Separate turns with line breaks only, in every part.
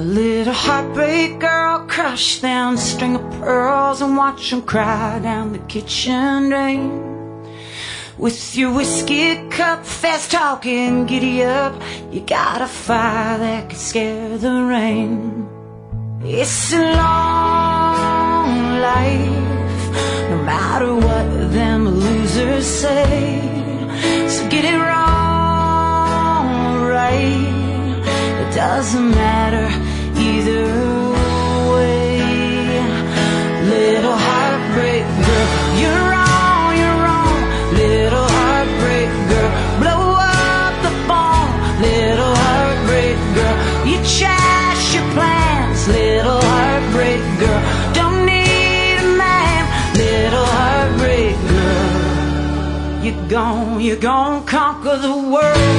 little heartbreak girl, crush them a string of pearls and watch them cry down the kitchen drain. With your whiskey cup, fast talking, giddy up, you got a fire that can scare the rain. It's a long life, no matter what them losers say. So get it wrong or right, it doesn't matter either way. Little heartbreak girl, you're wrong. Little heartbreak girl, blow up the phone. Little heartbreak girl, you trash your plans. Little heartbreak girl, don't need a man. Little heartbreak girl, you're gonna conquer the world.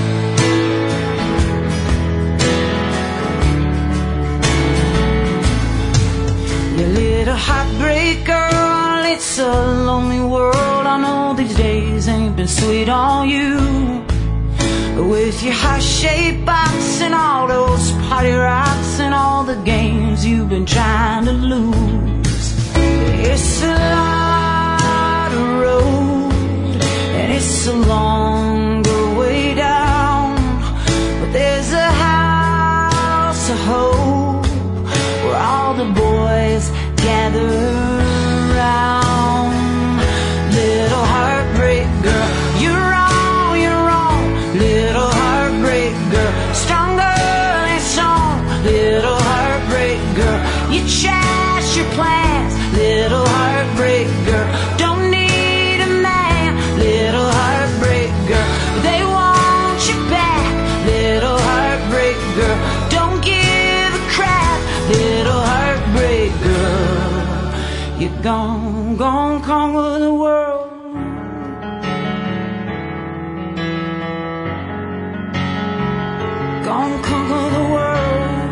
You little heartbreak girl, it's a lonely world. I know these days ain't been sweet on you. With your heart-shaped box and all those party rocks and all the games you've been trying to lose. It's a lot of road and it's a longer way down, but there's a house of hope where all the boys gather around. Little heartbreak girl, you're wrong, you're wrong. Little heartbreak girl, stronger than song. Little heartbreak girl, you trash your plans. Little heartbreak girl, don't need a man. Little heartbreak girl, they want you back. Little heartbreak girl, don't give a crap. Little heartbreak girl, you're gonna conquer the world. Gonna conquer the world.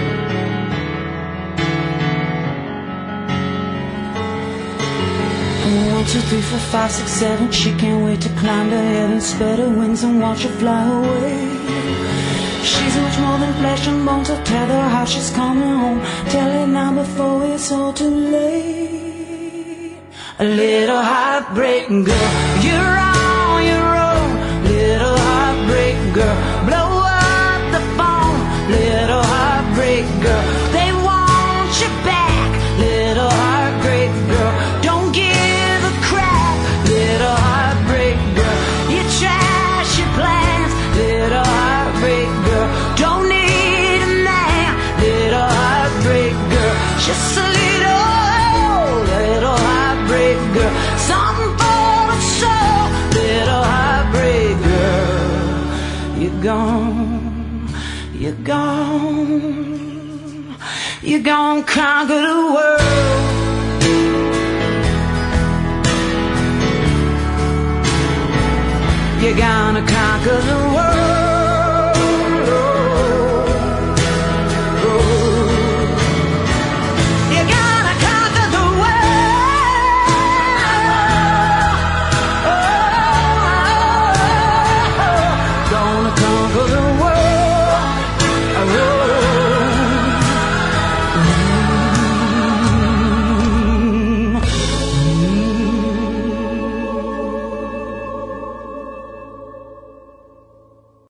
1, 2, 3, 4, 5, 6, 7. She can't wait to climb to heaven, spread her wings and watch her fly away. She's much more than flesh and bone, so tell her how she's coming home. Tell it now before it's all too late. A little heartbreak girl, you're on your own. Little heartbreak girl, blow up the phone. Little heartbreak girl, they want you back. Little heartbreak girl, don't give a crap. Little heartbreak girl, you trash your plans. Little heartbreak girl, don't need a man. Little heartbreak girl, just a little heartbreak girl, something for the soul. Little heartbreak girl, you're gonna conquer the world. You're gonna conquer the world.